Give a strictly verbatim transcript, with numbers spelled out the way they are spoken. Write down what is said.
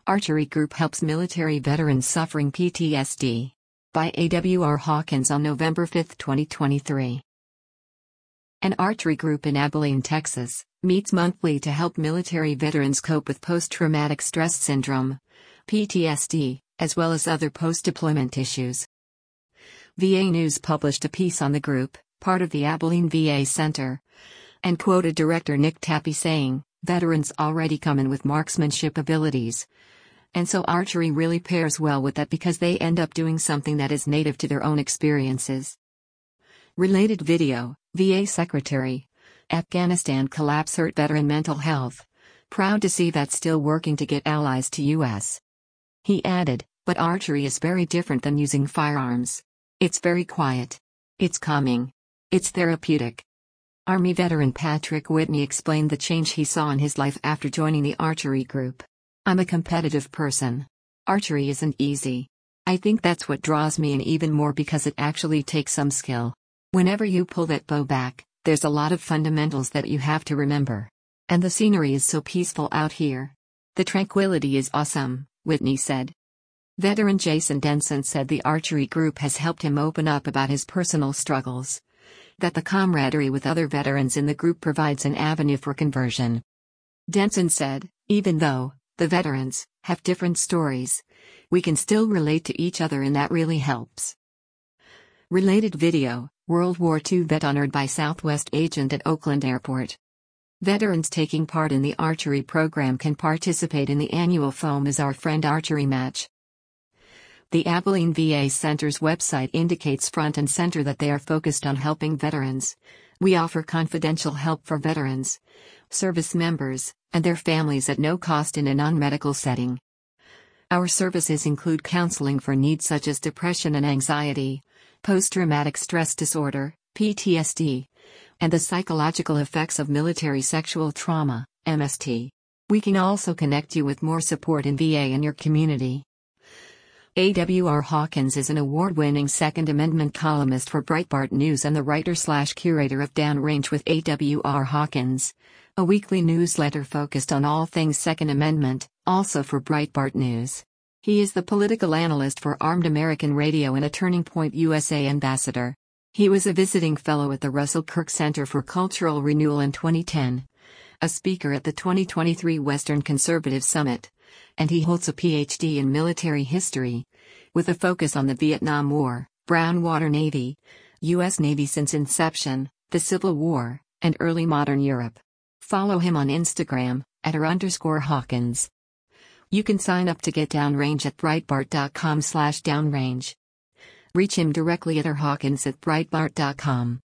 Archery Group helps military veterans suffering P T S D. By A W R Hawkins on November fifth, twenty twenty-three. An archery group in Abilene, Texas, meets monthly to help military veterans cope with post-traumatic stress syndrome, P T S D, as well as other post-deployment issues. V A News published a piece on the group, part of the Abilene V A Center, and quoted Director Nick Tappy saying, "Veterans already come in with marksmanship abilities. And so archery really pairs well with that because they end up doing something that is native to their own experiences." Related video, V A Secretary. Afghanistan collapse hurt veteran mental health. Proud to see that still working to get allies to U S He added, "But archery is very different than using firearms. It's very quiet. It's calming. It's therapeutic." Army veteran Patrick Whitney explained the change he saw in his life after joining the archery group. "I'm a competitive person. Archery isn't easy. I think that's what draws me in even more because it actually takes some skill. Whenever you pull that bow back, there's a lot of fundamentals that you have to remember. And the scenery is so peaceful out here. The tranquility is awesome," Whitney said. Veteran Jason Denson said the archery group has helped him open up about his personal struggles. That the camaraderie with other veterans in the group provides an avenue for conversion. Denson said, "Even though the veterans have different stories, we can still relate to each other and that really helps." Related video, World War Two vet honored by Southwest agent at Oakland Airport. Veterans taking part in the archery program can participate in the annual Foam is Our Friend archery match. The Abilene V A Center's website indicates front and center that they are focused on helping veterans. "We offer confidential help for veterans, service members, and their families at no cost in a non-medical setting. Our services include counseling for needs such as depression and anxiety, post-traumatic stress disorder, P T S D, and the psychological effects of military sexual trauma, M S T. We can also connect you with more support in V A and your community." A W R Hawkins is an award-winning Second Amendment columnist for Breitbart News and the writer-slash-curator of Downrange with A W R Hawkins, a weekly newsletter focused on all things Second Amendment, also for Breitbart News. He is the political analyst for Armed American Radio and a Turning Point U S A ambassador. He was a visiting fellow at the Russell Kirk Center for Cultural Renewal in twenty ten, a speaker at the twenty twenty-three Western Conservative Summit, and he holds a P H D in military history, with a focus on the Vietnam War, Brown Water Navy, U S Navy since inception, the Civil War, and early modern Europe. Follow him on Instagram, at r underscore Hawkins. You can sign up to get Downrange at breitbart dot com slash downrange. Reach him directly at r hawkins at breitbart dot com.